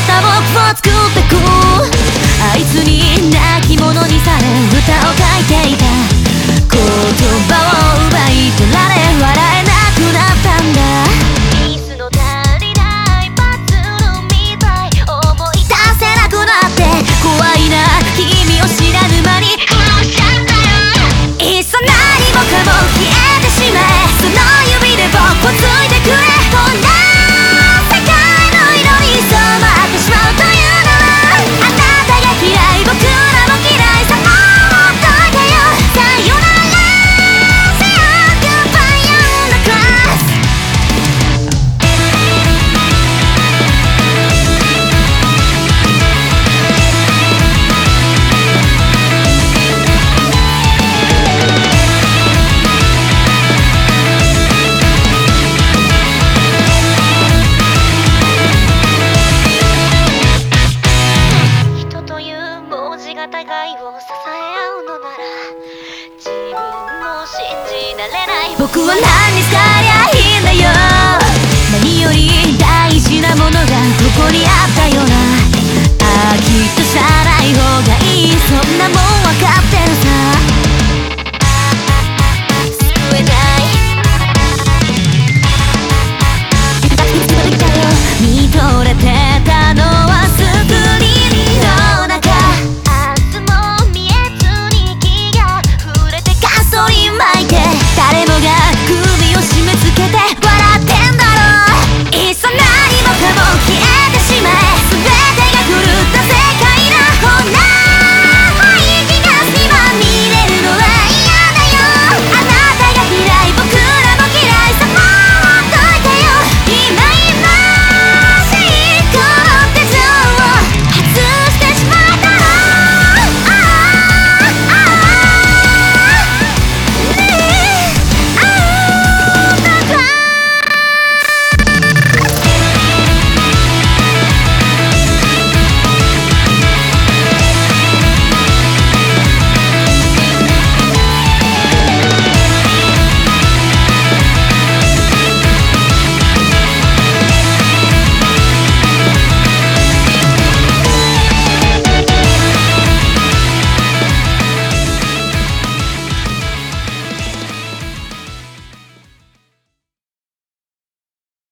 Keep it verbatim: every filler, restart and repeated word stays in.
った僕を作ってくあいつに泣き者にされ歌を書いていた言葉を奪い取られ笑えなくなったんだミスの足りないパズルみたい思い出せなくなって怖いな君を知らぬ間に殺しちゃったよいっそ何もかも消えてしまえその指で僕をついてくれこんな世界の色に染まってしまうというのはあなたが嫌い僕らも嫌いさもうどいてよさよなら Say a goodbye on the glass 人という文字が互いを支え合うのなら自分を信じられない僕は何に使えりゃいいんだよ何より大事なものがここにある